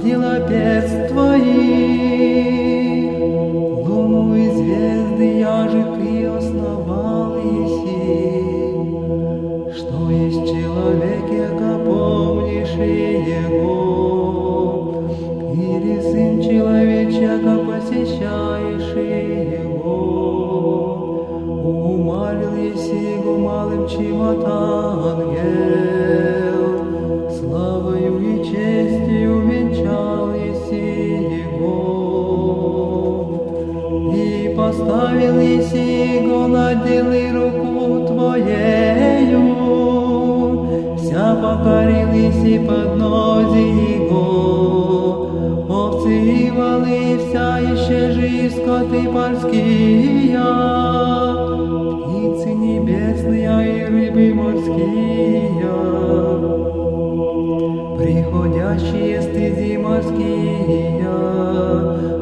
дела перст Твоих. Луну и звезды, я же Ты основал еси. Что есть человек, яко помнишь его, или сын человеч, яко посещаешь его. Умалил еси его малым, чем от ангел, славою и честью венчал еси его. И поставил еси его на делы руку Твоею, вся покорил еси под ноги его. Овцы и волы, вся еще же и скоты польские, птицы небесные и рыбы морские, приходящие стези морские,